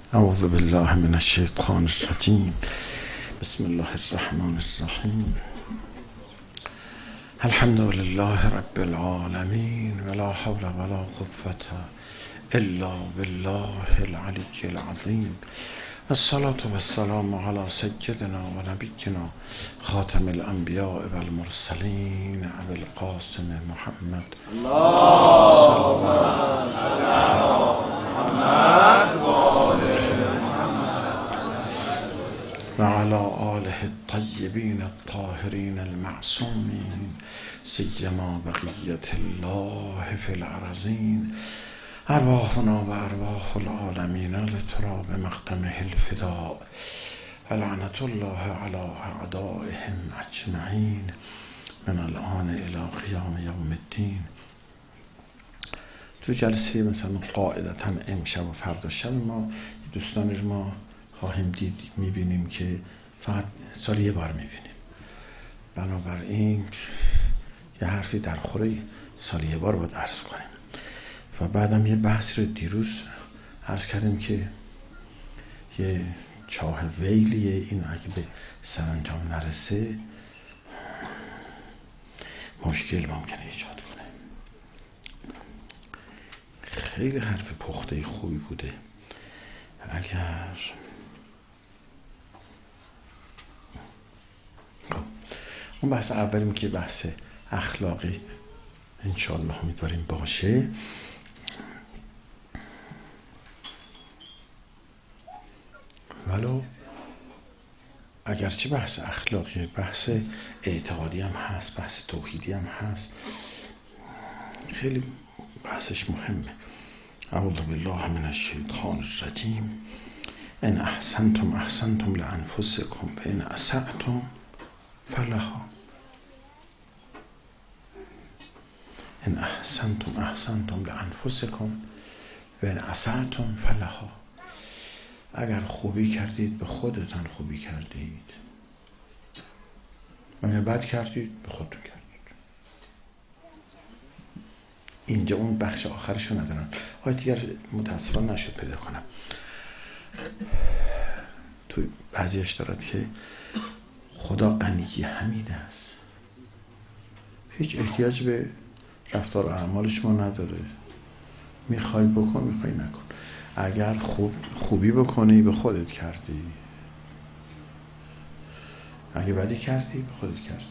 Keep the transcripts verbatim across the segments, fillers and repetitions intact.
اعوذ بالله من الشیطان الرجیم. بسم الله الرحمن الرحیم. الحمد لله رب العالمین ولا حول ولا قوة الا بالله العلی العظیم. الصلاة والسلام علی سیدنا و نبینا خاتم الانبیاء والمرسلین ابی القاسم محمد اللهم صل علی محمد و آل و علی آله الطیبین الطاهرین المعصومین سیما بقیة الله فی الارضین. ارواحنا و ارواح العالمین لتراب مقدمه الفداء لعنة الله علی اعدائهم اجمعین من الان الی قیام یوم الدین. تو جلسه مثلا قاعدتا امشب و فردا شب ما دوستانی رو ما خواهیم دید، میبینیم که فقط سال یه بار میبینیم. بنابراین یه حرفی در خوره سال یه بار باید عرض کنیم. و بعدم یه بحث رو دیروز عرض کردیم که یه چاه ویلیه، این اگه به سرانجام نرسه مشکل ممکنه ایجاد کنه. خیلی حرف پخته خوبی بوده. اگر اون بحث اولیم که بحث اخلاقی انشاءالله امیدواریم باشه. ولو اگرچه بحث اخلاقی، بحث اعتقادی هم هست، بحث توحیدی هم هست، خیلی بحثش مهمه. اعوذ بالله من الشیطان الرجیم. ان احسنتم احسنتم لانفسکم و ان اسأتم فلها. ان احسنتم احسنتم لانفسکم و ان اسأتم فلها. اگر خوبی کردید به خودتان خوبی کردید، و اگر بد کردید به خودتون کردید. اینجا اون بخش آخرشو ندارم. های دیگر متاسفانه نشد پیدا کنم. تو بعضیش دارد که خدا غنی حمید است، هیچ احتیاج به رفتار و اعمال شما نداره. میخوای بکن، میخوای نکن. اگر خوب خوبی بکنی به خودت کردی، اگه بدی کردی به خودت کردی.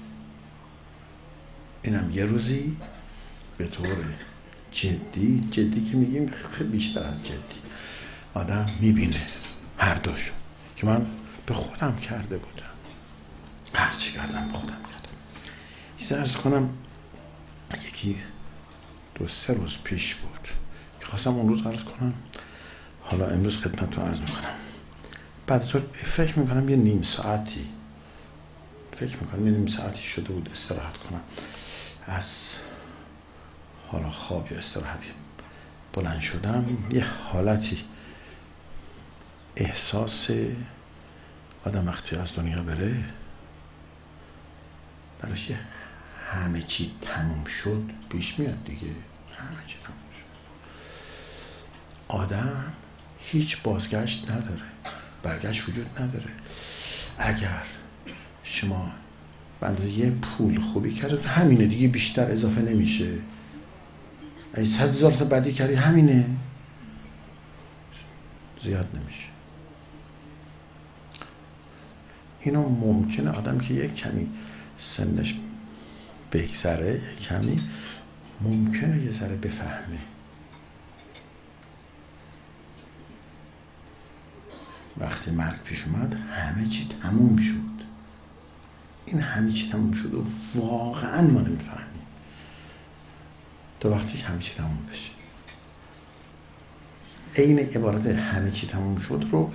اینم یه روزی به طور جدی، جدی که میگیم خیلی بیشتر از جدی، آدم میبینه هر دوشو که من به خودم کرده بودم، هر چی کردم به خودم کردم. چیزی عرض کنم، یکی دو سه روز پیش بود که خواستم اون روز عرض کنم، حالا امروز خدمتتون عرض میکنم. بعد تو فکر میکنم یه نیم ساعتی فکر میکنم یه نیم ساعتی شده بود استراحت کنم از حالا خواب یا استراحتی. بلند شدم، یه حالتی احساس آدم وقتی از دنیا بره براش یه همه چی تموم شد پیش میاد دیگه. همه چی تموم شد. آدم هیچ بازگشت نداره، برگشت وجود نداره. اگر شما بنده یه پول خوبی کرده همینه دیگه، بیشتر اضافه نمیشه. اگه صد هزار تا بدی کردی همینه، زیاد نمیشه. اینو ممکنه آدم که یک کمی سنش بگذره، یک کمی ممکنه یه ذره بفهمه. وقتی مرگ پیش اومد همه چی تموم شد. این همه چی تموم شد و واقعا ما نمیفهمیم تا وقتی همه چی تموم بشه. این عبارت همه چی تموم شد رو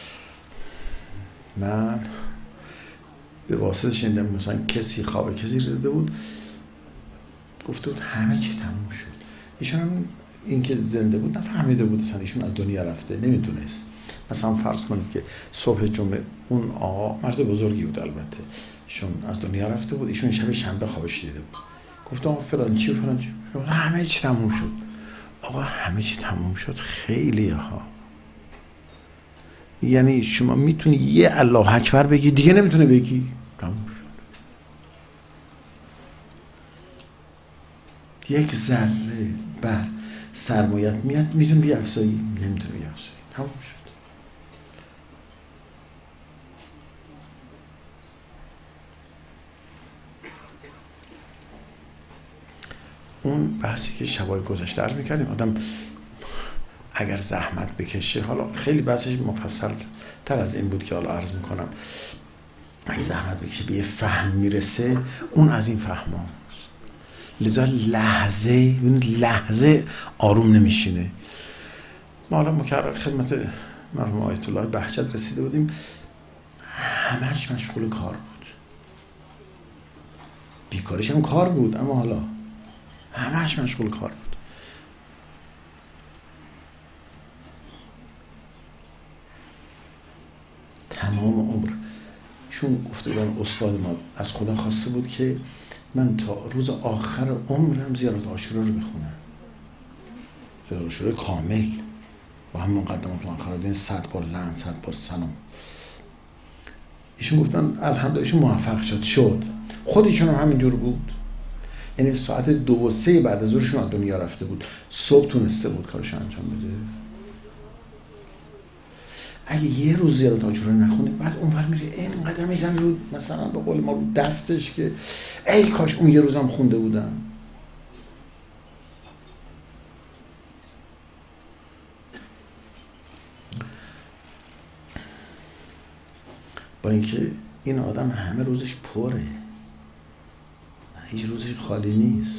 من به واسطه شنیدم. مثلا کسی خواب کسی زده بود، گفته بود همه چی تموم شد. ایشون این که زنده بود نفهمیده بود اصلا ایشون از دنیا رفته، نمیدونست. مثلا فرض کنید که صبح جمعه اون آقا، مرد بزرگی بود البته، ایشون از دنیا رفته بود، ایشون شب شنبه خوابش دیده بود. گفت آقا فلان چی و فلان چی، همه چی تموم شد. آقا همه چی تموم شد خیلی ها یعنی شما میتونی یه الله اکبر بگی دیگه نمیتونه بگی، تموم شد. یک ذره بر سرمایت میاد میتونی بیافزایی، نمیتونی بیافزایی، تموم شد. اون بحثی که شبای گذشته عرض میکردیم، آدم اگر زحمت بکشه، حالا خیلی بحثش مفصل تر از این بود که حالا عرض میکنم، اگر زحمت بکشه به یه فهم میرسه، اون از این فهم هاست. لذا لحظه لحظه آروم نمیشینه. ما حالا مکرر خدمت مرحوم آیت الله بهجت رسیده بودیم، همش مشغول کار بود، بیکارش هم کار بود، اما حالا همش مشغول کار بود. تمام عمر چون گفته بودن استاد ما از خدا خواسته بود که من تا روز آخر عمرم زیارت عاشورا رو بخونم، زیارت عاشورا کامل با هم مقدمات مؤخرات، صد بار لعن، صد بار سلام. ایشون گفتن الحمدلله ایشون موفق شد شد خودشون هم همینجور بود، یعنی ساعت دو و سه بعد از ظهرشون از دنیا رفته بود، صبح تونسته بود کارش انجام بده. اگه یه روز زیارت عاشورا نخونه، بعد اونور میره اینقدر میزنه رو مثلا به قول ما رو دستش که ای کاش اون یه روزم خونده بودم. با اینکه این آدم همه روزش پره، هیچ روزش خالی نیست،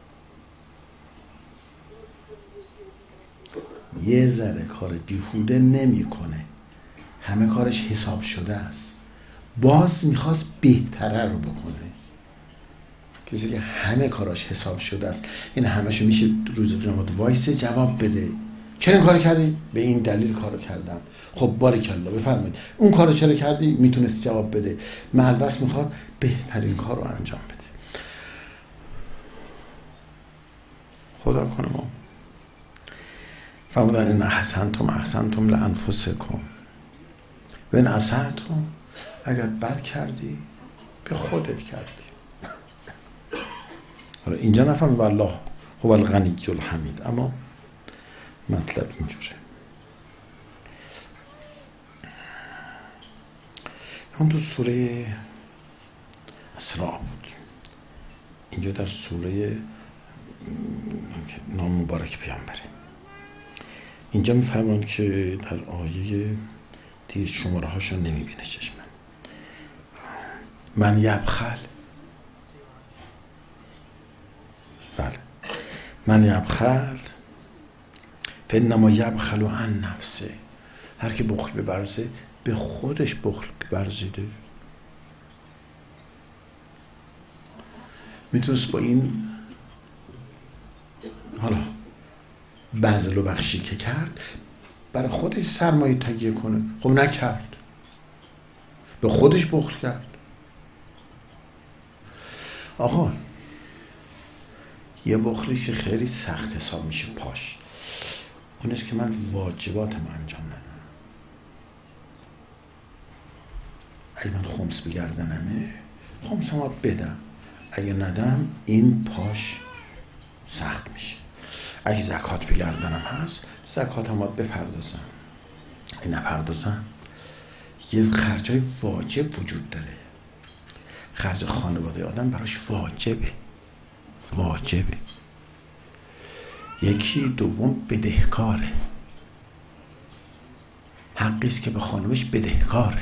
یه ذره کار بیهوده نمیکنه، همه کارش حساب شده است، باز میخواست بهتره رو بکنه. کسی که همه کاراش حساب شده است، این همه‌شو میشه روز قیامت وایس جواب بده، چرا این کارو کردی؟ به این دلیل کارو کردم. خب باریکلا بفرمایید اون کارو چرا کردی؟ میتونست جواب بده. ملوث میخواد بهترین کارو انجام بده. خدا کنه ما فرمودن ان احسنتم احسنتم لانفسکم و ان اسأتم، اگر بد کردی به خودت کردی. حالا اینجا نفرمود والله هو الغنی الحمید، اما مطلب اینجوره. اون تو سوره اسراء بود، اینجا در سوره نام مبارک پیامبره. اینجا میفرمایند که در آیه دیگه شماره هاشو نمیبینه چشمم، من یبخل، بله من یبخل فانما یبخل عن نفسه، هر که بخل ببرزه به خودش بخل برزیده. میتونست با این حالا بذل و بخشی که کرد برای خودش سرمایه تهیه کنه، خب نکرد، به خودش بخل کرد. آقا یه بخلی که خیلی سخت حساب میشه پاش، اونش که من واجباتم انجام ندم. اگه من خمس بگردنمه خمس هم بدم، اگه ندم این پاش سخت میشه. اگه زکات بگردنم هست زکات هم بپردازم، اگه نپردازم یه خرجای واجب وجود داره. خرج خانواده آدم براش واجبه واجبه یکی دوم بدهکاره، حقیست که به خانومش بدهکاره.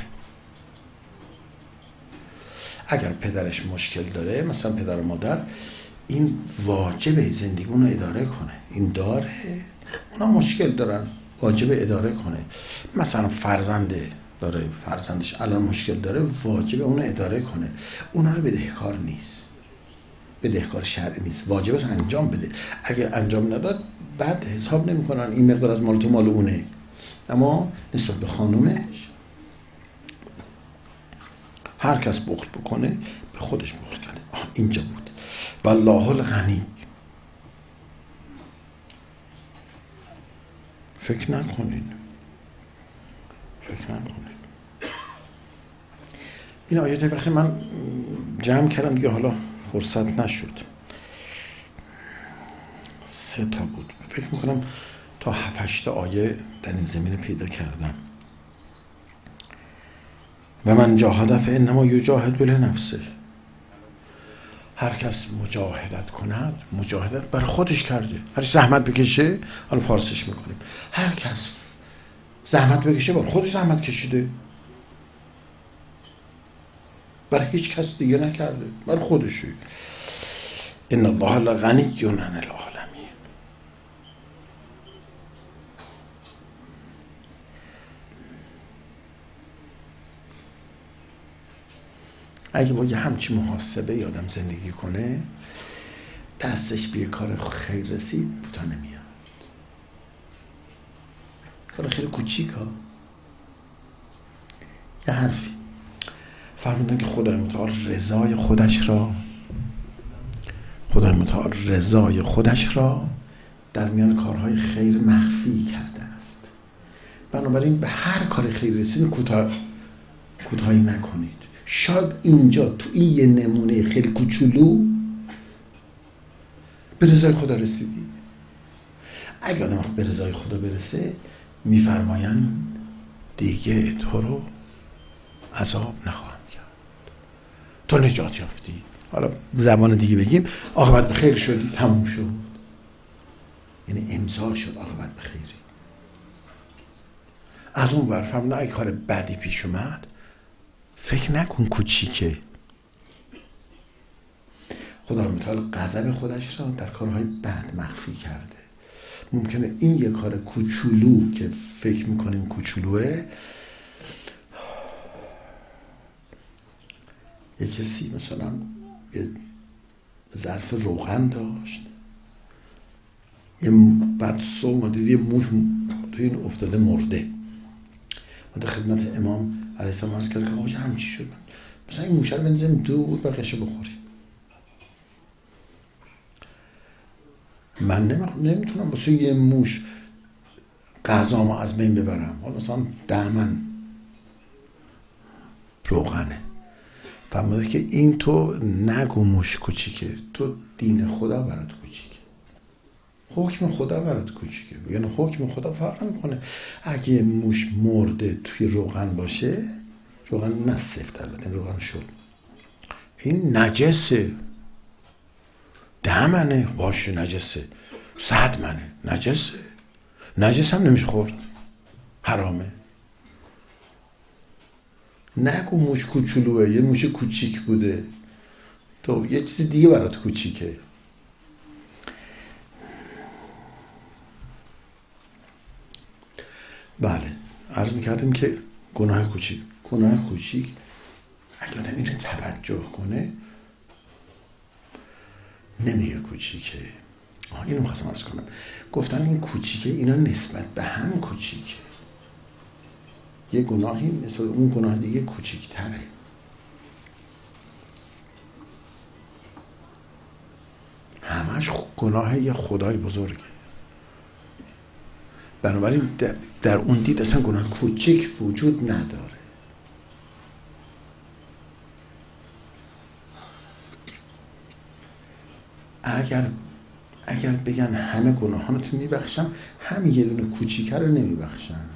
اگر پدرش مشکل داره، مثلا پدر و مادر، این واجبه زندگی اونو اداره کنه، این داره، اونا مشکل دارن واجبه اداره کنه. مثلا فرزنده داره، فرزندش الان مشکل داره، واجبه اونو اداره کنه، اونا رو بدهکار نیست، بدهکار شرعی نیست، واجبه اصلا انجام بده. اگر انجام نداد بعد حساب نمی کنن این مقدار از مال تو مال اونه. اما نسبت به خانومش هر کس بخل بکنه به خودش بخل کرده. اینجا بود والله الغنی. فکر نکنین فکر نکنید. این آیات وقتی من جمع کردم دیگه حالا فرصت نشد، سه تا بود، فکر میکنم تا هفت هشت آیه در این زمینه پیدا کردم. و من جاهد فانما یجاهد لنفسه. هر کس مجاهدت کند، مجاهدت برای خودش کرده. هر زحمت بکشه، حالا فارسیش میکنیم، هر کس زحمت بکشه برای خودش زحمت کشیده، برای هیچ کس دیگه نکرده، برای خودشه. ان الله لغنی عن العالمین. اگه با یه همچی محاسبه یادم زندگی کنه، دستش به یه کار خیر رسید تا نمیاد. کار خیلی کوچیک ها. یه حرفی فرمودن که خدای متعال رضای خودش را خدای متعال رضای خودش را در میان کارهای خیر مخفی کرده است. بنابراین به هر کار خیر رسید کوتاه کوتاهی نکنید. شاید اینجا تو این یه نمونه خیلی کوچولو به رضای خدا رسیدی. اگه آدم به رضای خدا برسه، میفرمایند دیگه تو رو عذاب نخواهم کرد، تو نجات یافتی. حالا زبان دیگه بگیم، عاقبت به خیر شدی، تموم شد. یعنی امضا شد عاقبت به خیری. از اون ور فرمودن اگه کار بدی پیش اومد، فکر نکن کوچیکه. خدا متعال غضب خودش را در کارهای بد مخفی کرده. ممکنه این یه کار کوچولو که فکر میکنیم کوچولوه، یه کسی مثلا یه ظرف روغن داشت، یه بعد صبح ما دید یه موش تو این افتاده مرده. ما در خدمت امام علیه السلام عرض کرد که آقا همین چی شد؟ مثلا این موشه رو بنزیم دور و قشه بخوریم. من نمیتونم واسه یه موش غذامو از بین ببرم. حالا مثلا دهمن روغنه، فرموده که این تو نگو موش کوچیکه، تو دین خدا برات کوچیکه، حکم خدا برات کوچیکه. یعنی حکم خدا فرق میکنه. اگه موش مرده توی روغن باشه، روغن نه سفت، البته روغن شد، این نجسه، ده منه باشه نجسه، صد منه نجسه، نجس هم نمیشه خورد، حرامه. نگو موش کوچولوه، یه موش کوچیک بوده، تو یه چیز دیگه برات کوچیکه. بله، عرض میکردیم که گناه کوچیک گناه کوچیک اگه آدم این رو توجه کنه نمیگه کوچیکه. آه اینو میخواستم عرض کنم، گفتن این کوچیکه، اینا نسبت به هم کوچیکه. یه گناهی مثل اون گناه دیگه کوچیک‌تره. همش گناه یه خدای بزرگه. بنابراین در, در اون دید اصلا گناه کوچیک وجود نداره. اگر اگر بگن همه گناهانتون میبخشم، همین یه دونه کوچیکه رو نمیبخشن.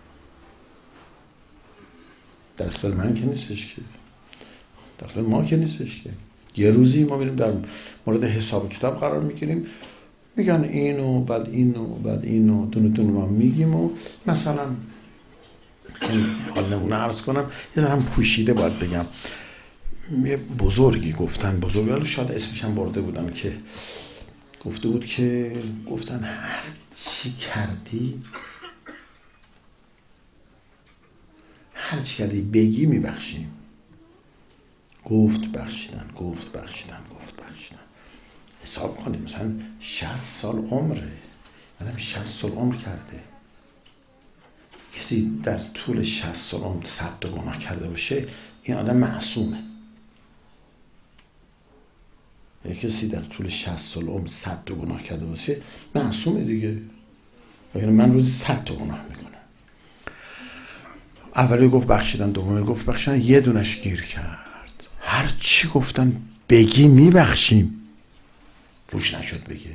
در اختیار من که نیستش که، در اختیار ما که نیستش که. یه روزی ما میریم در مورد حساب کتاب قرار میگیریم، میگن اینو بعد اینو بعد اینو دونه دونه ما میگیم و مثلا حال نمونه عرض کنم، یه ذره هم پوشیده باید بگم، یه بزرگی گفتن، بزرگی حالا شاید اسمش هم برده بودن، که گفته بود که گفتن هر چی کردی هر چی کردی بگی میبخشیم. گفت بخشیدن، گفت بخشیدن، گفت بخشیدن. حساب کنید مثلا شصت سال عمره، منم شصت سال عمر کرده. کسی در طول شصت سال عمر صد تا گناه کرده باشه، این آدم معصومه. یا کسی در طول شصت سال عمر صد تا گناه کرده باشه، معصومه دیگه. یعنی من روزی صد تا گناه میکنم. اولی گفت بخشیدن، دومی گفت بخشیدن، یه دونش گیر کرد. هر چی گفتن بگی میبخشیم، روش نشد بگه.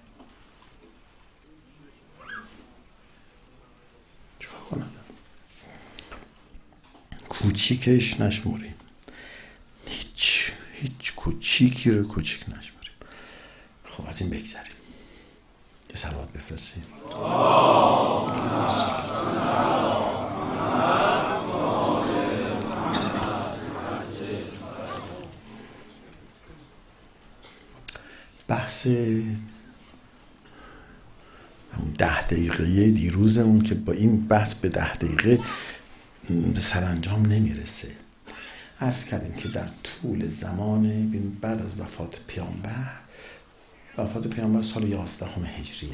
چیکار کنم؟ کوچیکش نشمریم، هیچ هیچ کوچیکی رو کوچیک نشمریم. خب از این بگذریم، یه صلوات بفرستیم. بحث ده دقیقه دیروزمون که با این بحث به ده دقیقه به سرانجام نمیرسه. عرض کردیم که در طول زمان بعد از وفات پیامبر، وفات پیامبر سال یازدهم هجریه،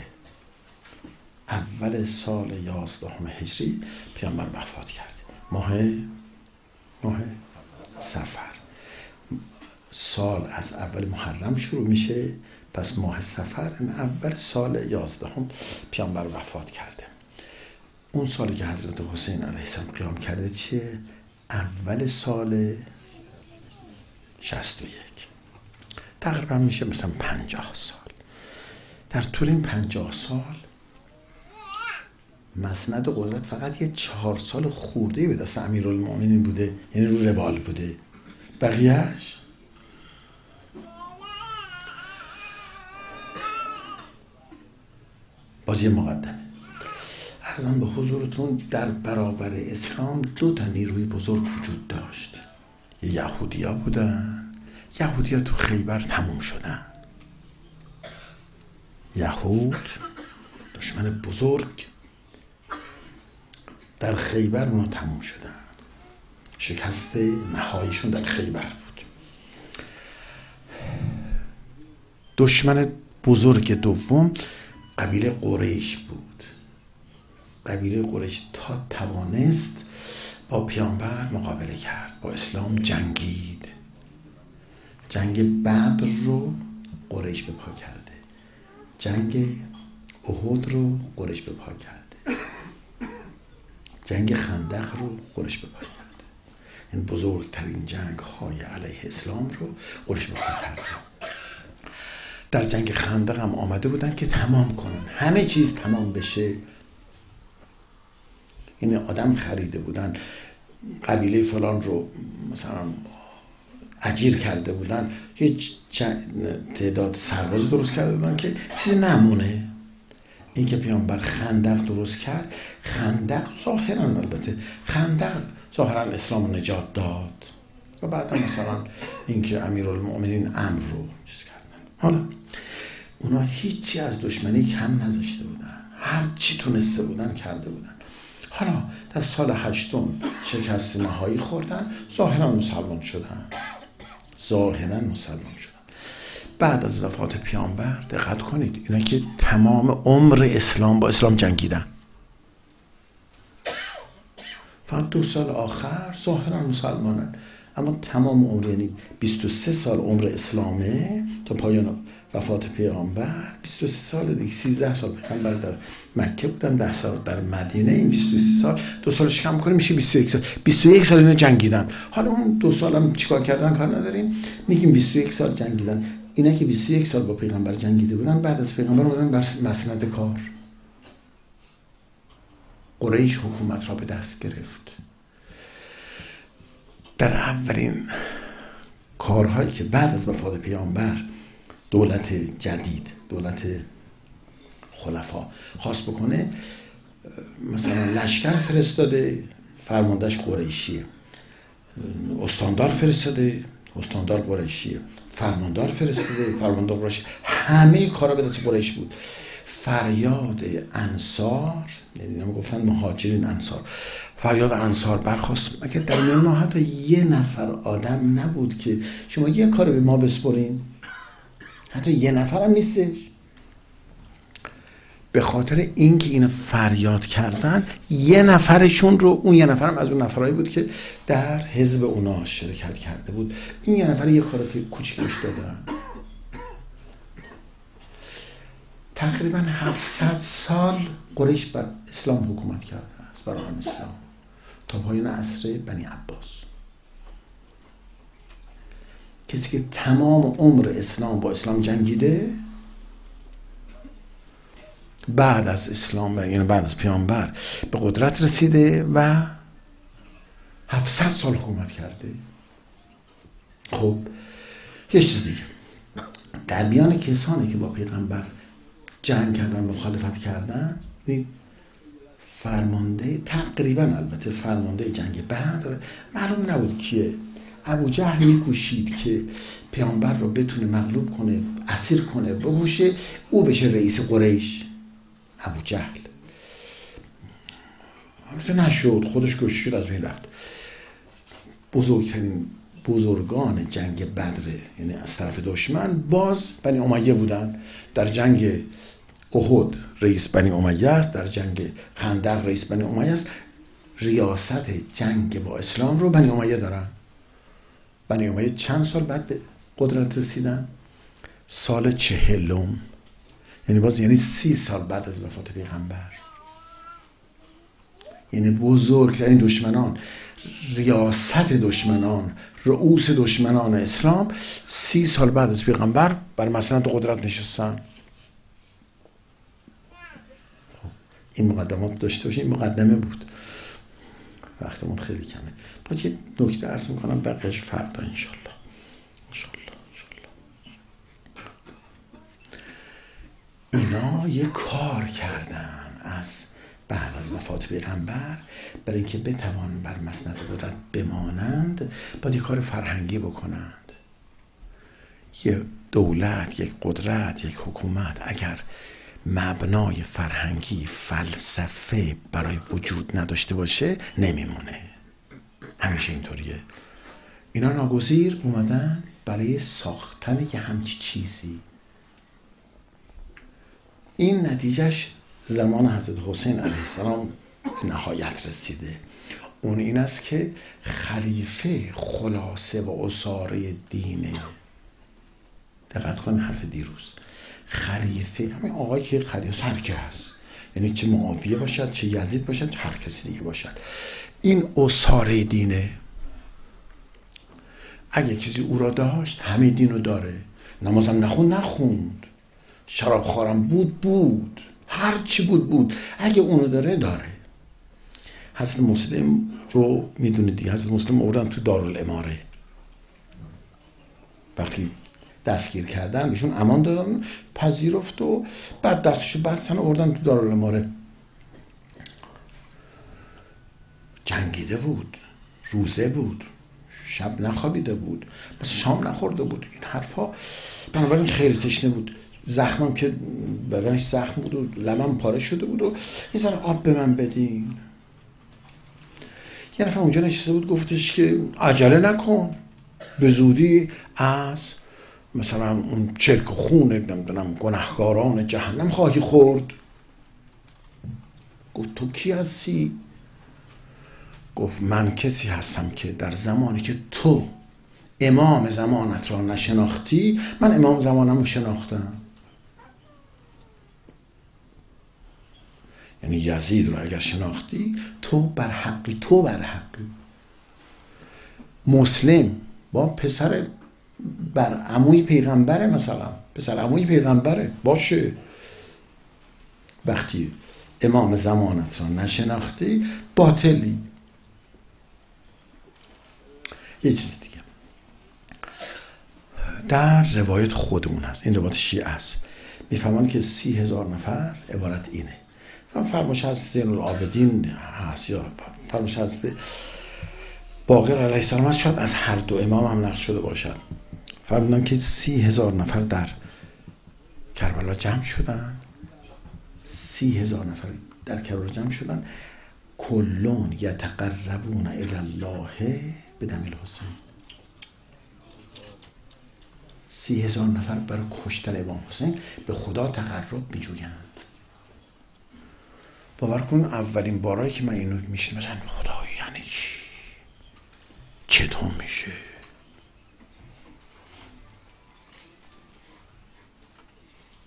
اول سال یازدهم هجری پیامبر وفات کرد. ماه ماه صفر. سال از اول محرم شروع میشه، پس ماه صفر این اول سال یازدهم پیامبر وفات کرده. اون سالی که حضرت حسین علیه السلام قیام کرده چیه؟ اول سال شصت و یک. تقریبا میشه مثلا پنجاه سال. در طول این پنجاه سال مسند قدرت فقط یه چهار سال خورده به دست امیرالمومنین بوده، یعنی رو روال بوده. بقیهش بازی مقدمه. عرضم به حضورتون در برابر اسلام دو تا نیروی بزرگ وجود داشت. یهودیا بودن. یهودیا تو خیبر تموم شدن. یهود دشمن بزرگ در خیبر اونا تموم شدن. شکست نهاییشون در خیبر بود. دشمن بزرگ دوم قبیله قریش بود. قبیله قریش تا توانست با پیامبر مقابله کرد، با اسلام جنگید. جنگ بدر رو قریش به پا کرده، جنگ احد رو قریش به پا کرده، جنگ خندق رو قریش به پا کرده. این بزرگترین جنگ های علیه اسلام رو قریش به پا کرده. در جنگ خندق هم آمده بودن که تمام کنن، همه چیز تمام بشه. این آدم خریده بودن، قبیله فلان رو مثلا اجیر کرده بودن، هیچ تعداد سرباز درست کرده بودن که چیزی نمونه. این که پیامبر خندق درست کرد، خندق ظاهرا البته خندق ظاهرا اسلام رو نجات داد و بعدا مثلا این که امیرالمومنین امر رو چیز کردن. حالا اونا هیچی از دشمنی کم نذاشته بودن، هر چی تونسته بودن کرده بودن. حالا در سال هشتم شکست نهایی خوردن، ظاهرا مسلمان شدن، ظاهرا مسلمان شدن. بعد از وفات پیامبر دقت کنید، اینا که تمام عمر اسلام با اسلام جنگیدن، فقط دو سال آخر ظاهرا مسلمانن، اما تمام عمر، یعنی بیست و سه سال عمر اسلامه تا پایان وفات پیامبر. بیست و سه سال دیگه، سیزده سال پیامبر در مکه بودن، ده سال در مدینه. این بیست و سه سال دو سالش کم کنیم میشه بیست و یک سال. بیست و یک سال اینا جنگیدن. حالا اون دو سال هم چیکار کردن کار نداریم، میگیم بیست و یک سال جنگیدن. اینا که بیست و یک سال با پیغمبر جنگیده بودن، بعد از پیغمبر اومدن بر مسند کار. قریش حکومت را به دست گرفت. در اولین کارهایی که بعد از وفات پیامبر دولت جدید، دولت خلفا خواست بکنه، مثلا لشکر فرستاده، فرماندهش قریشیه. استاندار فرستاده، استاندار قریشیه. فرماندار فرستاده، فرماندار قریشی. همه کارا به دست قریش بود. فریاد انصار، یعنی نمی گفتن مهاجرین انصار، فریاد انصار برخاست. مگه در میان ما حتی یه نفر آدم نبود که شما یه کار به ما بسپرین؟ حتی یه نفر هم نیستش. به خاطر اینکه اینو فریاد کردن، یه نفرشون رو، اون یه نفرم از اون نفرایی بود که در حزب اونا شرکت کرده بود، این یه نفر یه کار که کوچیکش دادن. تقریبا هفتصد سال قریش بر اسلام حکومت کرده است، بر اسلام. تا پایان عصر بنی عباس. کسی که تمام عمر اسلام با اسلام جنگیده، بعد از اسلام یعنی بعد از پیامبر به قدرت رسیده و هفتصد سال حکومت کرده. خب یه چیز دیگه، در بیان کسانی که با پیغمبر جنگ کردن، مخالفت کردن، فرمانده تقریبا البته فرمانده جنگ بدر معلوم نبود کیه. ابو جهل میکوشید که پیامبر رو بتونه مغلوب کنه، اسیر کنه، بکشه، او بشه رئیس قریش. ابو جهل البته نشد، خودش کشته شد، از بین رفت. بزرگترین بزرگان جنگ بدر یعنی از طرف دشمن باز بنی امیه بودن. در جنگ احد رئیس بنی امیه است، در جنگ خندق رئیس بنی امیه است. ریاست جنگ با اسلام رو بنی امیه دارن. بنی امیه چند سال بعد به قدرت رسیدن؟ سال چهلم، یعنی باز یعنی سی سال بعد از وفات پیغمبر. یعنی بزرگترین دشمنان، ریاست دشمنان، رؤوس دشمنان اسلام سی سال بعد از پیغمبر بر مسند قدرت نشستن. خب این مقدمات داشته باشیم. این مقدمه بود، وقتمون خیلی کمه. باید یه نکته عرض میکنم، بقیه‌اش فردا انشالله. انشالله انشالله اینا یه کار کردن از بعد از وفات پیغمبر، برای اینکه بتوان بر مسند قدرت بمانند باید یک کار فرهنگی بکنند. یه دولت، یک قدرت، یک حکومت اگر مبنای فرهنگی، فلسفه برای وجود نداشته باشه نمیمونه. همیشه اینطوریه. اینا ناگزیر اومدن برای ساختن یه همچی چیزی. این نتیجهش زمان حضرت حسین علیه السلام نهایت رسیده. اون این است که خلیفه خلاصه و اساره دینه. دقت کن حرف دیروز، خلیفه همین آقایی که خلیفه هر که هست، یعنی چه معاویه باشد، چه یزید باشد، چه هر کسی دیگه باشد، این اساره دینه. اگه کسی او را داشت همه دینو داره. نمازم نخون نخوند، شراب خورم بود بود، هر چی بود بود، اگه اونو داره داره. حضرت مسلم رو میدونید دیگه، حضرت مسلم آوردن تو دارالاماره. وقتی دستگیر کردن بهشون امان دادن، پذیرفت و بعد دستشو بستن آوردن تو دارالاماره. جنگیده بود، روزه بود، شب نخوابیده بود، بس شام نخورده بود، این حرفا. بنابراین خیلی تشنه بود. زخمم که بدنش زخم بود و لبم پاره شده بود و یه ذره آب به من بدین. یه نفر اونجا نشسته بود گفتش که عجله نکن، به زودی از مثلا اون چرک خون نمیدونم گناهکاران جهنم خواهی خورد. گفت تو کی هستی؟ گفت من کسی هستم که در زمانی که تو امام زمانت را نشناختی، من امام زمانم رو شناختم. یعنی یزید رو اگر شناختی تو بر حقی، تو بر حقی. مسلم با پسر بر عموی پیغمبره، مثلا پسر عموی پیغمبره باشه. وقتی امام زمانت را نشناختی باطلی. یه چیز دیگه در روایت خودمون هست، این روایت شیعه است، میفهمان که سی هزار نفر عبارت اینه. فرمایش از زین العابدین هست یا فرمایش از باقر علیه السلام هست، شاید از هر دو امام هم نقل شده باشد. فرمودن که سی هزار نفر در کربلا جمع شدن، سی هزار نفر در کربلا جمع شدن، کلون یتقربون الی الله بدم الحسین. سی هزار نفر برای کشتن امام حسین به خدا تقرب می جویند. باور کن اولین بارایی که من اینو میشنم مثلا خدای یعنی چی؟ چطور میشه؟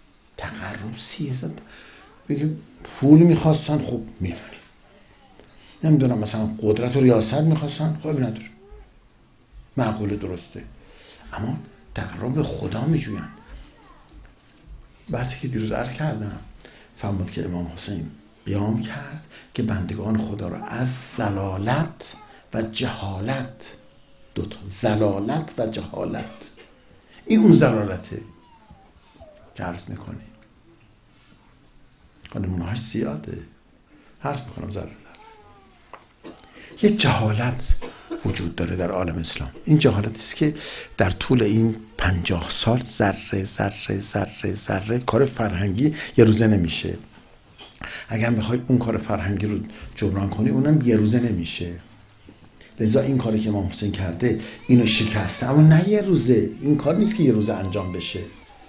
تقرب سی هزار بگه پول میخواستن. خب میدونی نمیدونم مثلا قدرت و ریاست میخواستن، خب نداره، معقوله، درسته، اما تقرب به خدا میجوین. بحثی که دیروز عرض کردم فرمود که امام حسین قیام کرد که بندگان خدا را از ضلالت و جهالت، دوتا ضلالت و جهالت، این اون ضلالته که عرض میکنی، نمونه‌هاش زیاده، عرض میکنم ضلالت. یه جهالت وجود داره در عالم اسلام. این جهالتی است که در طول این پنجاه سال ذره ذره ذره ذره کار فرهنگی یه روزه نمیشه. اگر بخوای اون کار فرهنگی رو جبران کنی اونم یه روزه نمیشه. لذا این کاری که امام حسین کرده اینو شکسته، اما نه یه روزه. این کار نیست که یه روزه انجام بشه.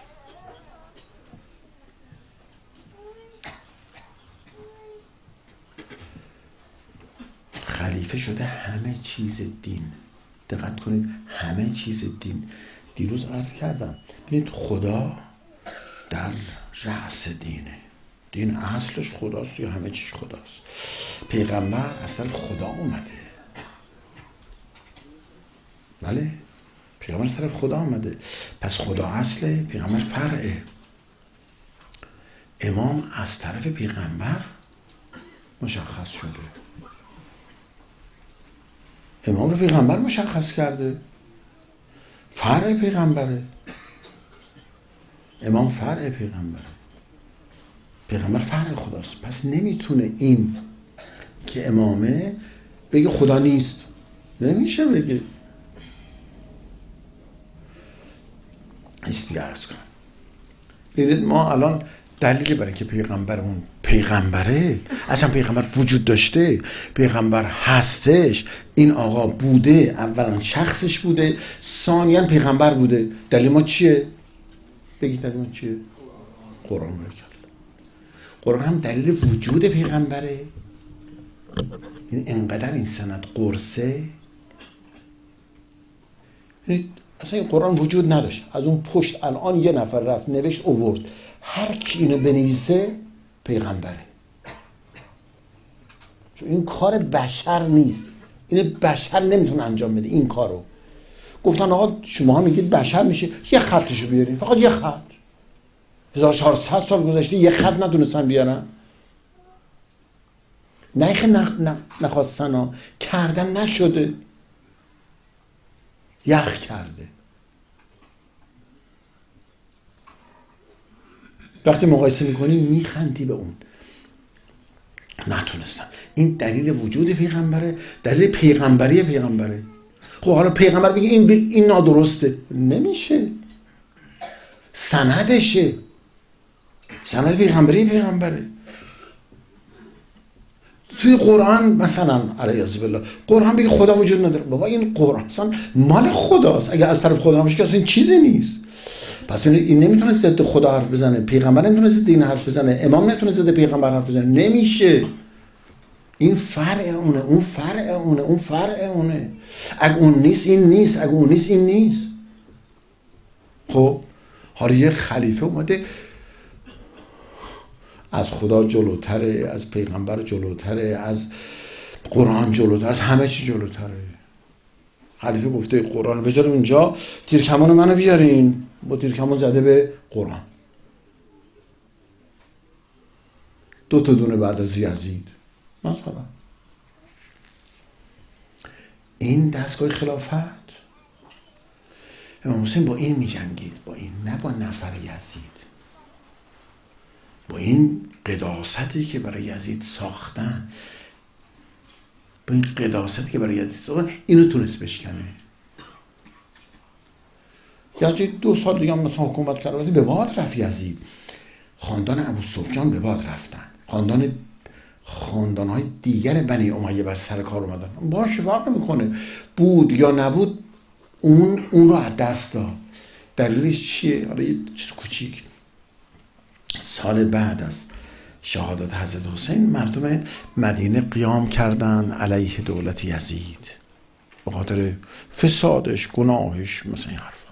خلیفه شده همه چیز دین. دقت کنید، همه چیز دین. دیروز عرض کردم ببینید خدا در رأس دینه، دین اصلش خداست یا همه چیز خداست. پیغمبر اصلا خدا اومده، بله، پیغمبر از طرف خدا اومده، پس خدا اصله، پیغمبر فرعه. امام از طرف پیغمبر مشخص شده، امام رو پیغمبر مشخص کرده، فرع پیغمبره، امام فرع پیغمبره، پیغمبر فرع خداست. پس نمیتونه این که امامه بگه خدا نیست، نمیشه بگه. ایستی عرض کنم ببینید ما الان دلیلی برای که پیغمبرمون پیغمبره، اصلا پیغمبر وجود داشته، پیغمبر هستش، این آقا بوده، اولا شخصش بوده، ثانیا پیغمبر بوده. دلیل ما چیه؟ بگید دلیل ما چیه؟ قرآن رو کرد. قرآن هم دلیل وجود پیغمبره. این انقدر این سند قرصه، اصلا این قرآن وجود نداشت، از اون پشت الان یه نفر رفت نوشت اوورد، هر کی اینو بنویسه پیغمبره، چون این کار بشر نیست، این بشر نمیتونه انجام بده. این کارو گفتن آقا شما ها میگید بشر میشه، یه خطشو بیارین، فقط یه خط. هزار و چهارصد سال گذشته یه خط نتونستن بیارن. نه نه نخواستن ها، کردن نشده، یخ کرده. وقتی مقایسه میکنی میخندی به اون. نتونستن. این دلیل وجود پیغمبره، دلیل پیغمبری پیغمبره. خب حالا پیغمبر بگه این این نادرسته، نمیشه، سندشه، سند پیغمبری پیغمبره. توی قرآن مثلا علیه بالله قرآن بگه خدا وجود نداره، بابا این قرآن اصلا مال خداست، اگه از طرف خدا نمیشه که اصلا چیزی نیست. پس این نمیتونه ضد خدا حرف بزنه، پیغمبر نمیتونه ضد دین حرف بزنه، امام نمیتونه ضد پیغمبر حرف بزنه، نمیشه. این فرع اونه، اون فرع اونه، اون فرع اونه. اگه اون نیست این نیست، اگه اون نیست این نیست. خب حالا یه خلیفه اومده از خدا جلوتره، از پیغمبر جلوتره، از قرآن جلوتره، از همه چی جلوتره. خلیفه گفته قرآن رو بذاریم اینجا، تیرکمان منو بیارین، با تیرکمان زده به قرآن. دو تا دونه بعد از یزید مثلا. این دستگاه خلافت امام حسین با این می جنگید، با این، نه با نفر یزید، با این قداستی که برای یزید ساختن، با این قداستی که برای یزید ساختن، اینو تونست بشکنه. یزید دو سال دیگه هم مثلا حکومت کرد، به باد رفت یزید، خاندان ابو سفیان به باد رفتن، خاندان خاندان‌های دیگر بنی امیه بر سر کار اومدن. باشه فرق میکنه بود یا نبود، اون اون رو از دست داد. دلیلش چیه؟ حالا یه چیز کوچیک، سال بعد از شهادت حضرت حسین مردم مدینه قیام کردن علیه دولت یزید به خاطر فسادش، گناهش، مثلا این حرف.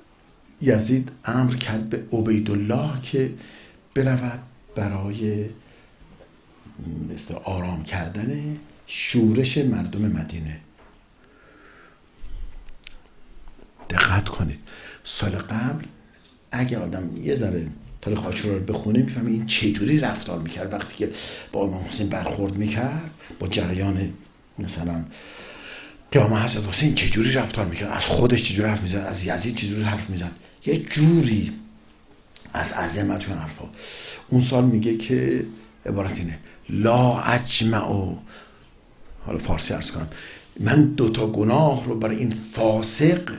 یزید امر کرد به عبیدالله که برود برای مثل آرام کردن شورش مردم مدینه. دقت کنید سال قبل اگه آدم یه ذره تاریخ عاشورا رو بخونه میفهمه این چجوری رفتار میکرد وقتی که با امام حسین برخورد میکرد، با جریان مثلا امام حضرت حسین چجوری رفتار میکرد، از خودش چجوری حرف میزد، از یزید چجوری حرف میزد، یه جوری از عظمت و حرفا. اون سال میگه که عبارت اینه لا اجمع، حالا فارسی عرض کنم، من دوتا گناه رو برای این فاسق،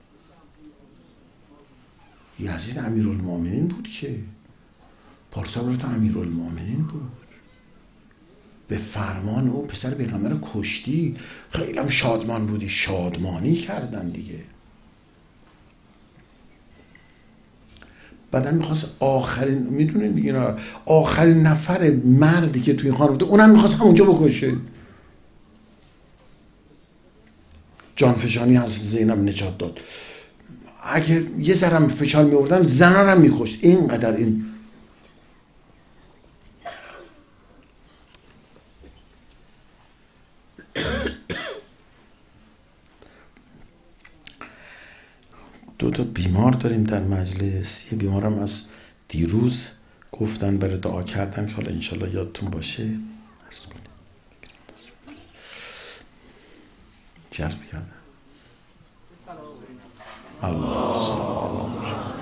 یزید امیرالمومنین بود که پارسال تو امیرالمومنین بود، به فرمان او پسر پیغمبر کشتی، خیلی هم شادمان بودی، شادمانی کردن دیگه. بعدم میخواست آخرین، میدونید دیگه، آخرین نفر مردی که توی خانه بوده اونم میخواست همونجا بکشه. جانفشانی حضرت زینب نجات داد. اگه یه ذره فشار میوردن زنا رو میکشت. اینقدر این دو تا بیمار داریم در مجلس. یه بیمارم از دیروز گفتن برای دعا کردن که حالا انشالله یادتون باشه عرض کنیم. چی عرض میکردن؟ الله سلام.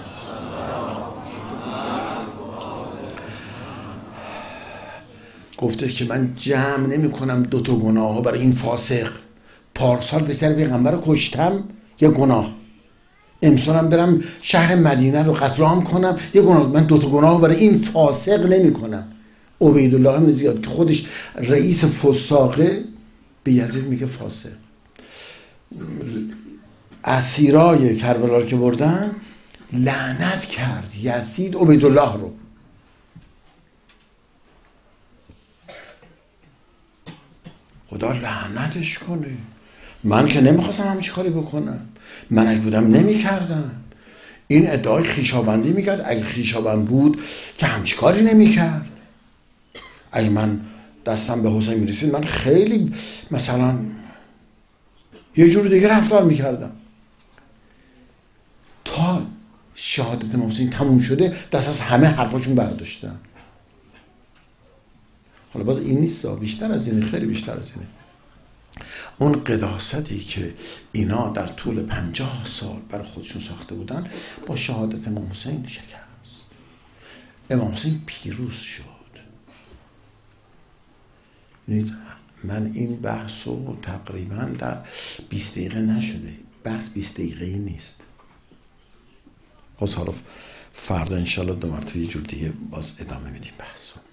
گفته که من جمع نمی کنم دو تا گناه ها برای این فاسق. پارسال پسر پیغمبر رو کشتم یه گناه، امسالم برم شهر مدینه رو قتل عام کنم یه گناه. من دو تا گناه برای این فاسق نمی کنم. عبیدالله بن زیاد که خودش رئیس فساقه به یزید میگه فاسق. اسیرای کربلا رو که بردن لعنت کرد یزید عبیدالله رو. خدا لعنتش کنه. من که نمیخواستم همچی کاری بکنم، من اگه بودم نمیکردم. این ادعای خویشاوندی میکرد، اگه خویشاوند بود که همچی کاری نمیکرد. اگه من دستم به حسین میرسید من خیلی مثلا یه جور دیگه رفتار میکردم. تا شهادت امام حسین تموم شده دست از همه حرفاشون برداشتن. حالا باز این نیست، بیشتر از اینه، خیلی بیشتر از اینه. اون قداستی که اینا در طول پنجاه سال برای خودشون ساخته بودن با شهادت امام حسین شکست. امام حسین پیروز شد. من این بحثو تقریبا در بیست دقیقه نشده، بحث بیست دقیقه ای نیست. باز حالا فردا انشالله دو مرتبه یه جور دیگه باز ادامه میدیم بحثو.